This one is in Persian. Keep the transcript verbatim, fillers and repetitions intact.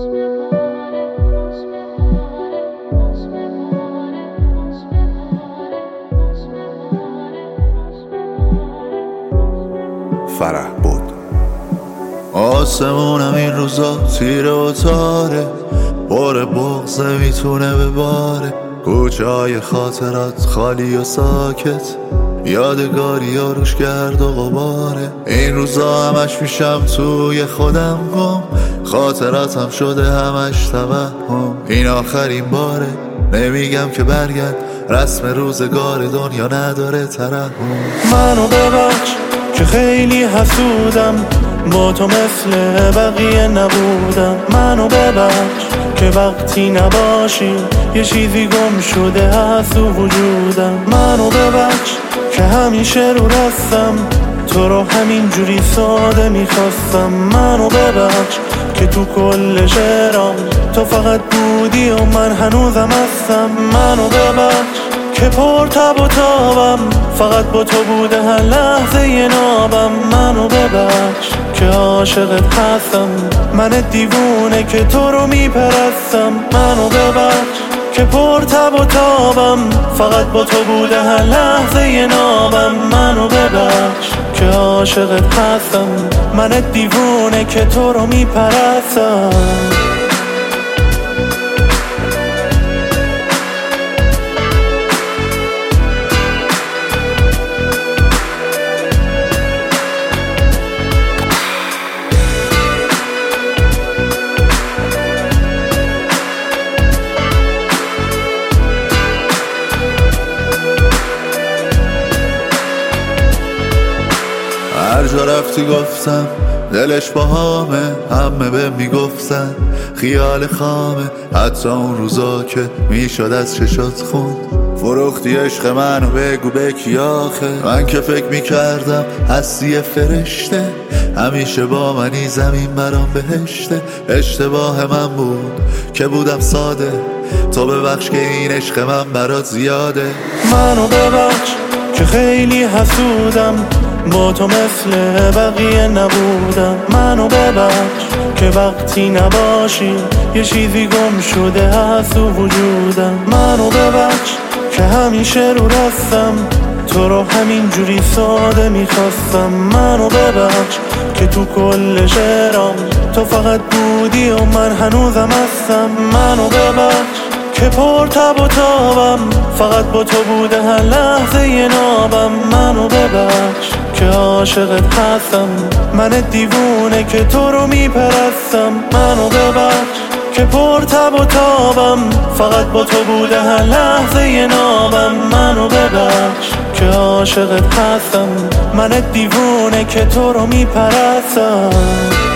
فرح بود. آسمونم این روزا تیره و تاره، پر بغض میتونه بباره. کوچه های خاطرات خالی و ساکت، یادگاری ها روش گرد و غباره. این روزا همش میشم توی خودم گم، خاطراتم شده همش توهم. این آخرین باره، نمیگم که برگرد، رسم روزگار دنیا نداره ترحم. منو ببخش که خیلی حسودم، با تو مثل بقیه نبودم. منو ببخش که وقتی نباشی یه چیزی گم شده هست تو وجودم. منو ببخش که همیشه رو رستم، تو رو همین جوری ساده میخواستم. منو ببخش که تو کل شعرام تو فقط بودی و من هنوزم هستم. منو ببخش که پر تب و تابم، فقط با تو بوده هر لحظه یه نابم. منو ببخش که عاشقت هستم، من دیوونه که تو رو میپرستم. منو ببخش که پر تب و تابم، فقط با تو بوده هر لحظه یه نابم. منو ببخش که عاشقت هستم، من دیوونه که تو رو میپرستم. هر جا رفتی گفتم دلش با همه، همه به میگفتن خیال خامه. حتی اون روزا که میشد از چشات خوند، فروختی عشق منو بگو به کی آخه. من که فکر میکردم هستی فرشته، همیشه با منی زمین برام بهشته. اشتباه من بود که بودم ساده، تو ببخش که این عشق من برات زیاده. منو ببخش که خیلی حسودم، با تو مثل بقیه نبودم. منو ببخش که وقتی نباشی یه چیزی گم شده هست تو وجودم. منو ببخش که همیشه رو رستم، تو رو همین جوری ساده میخواستم. منو ببخش که تو کل شعرام تو فقط بودی و من هنوزم هستم. منو ببخش که پر تب و تابم، فقط با تو بوده هر لحظه یه نابم. منو ببخش که عاشقت هستم، من دیوونه که تو رو میپرستم. منو ببخش که پر تب و تابم، فقط با تو بوده هر لحظه یه نابم. منو ببخش که عاشقت هستم، من دیوونه که تو رو میپرستم.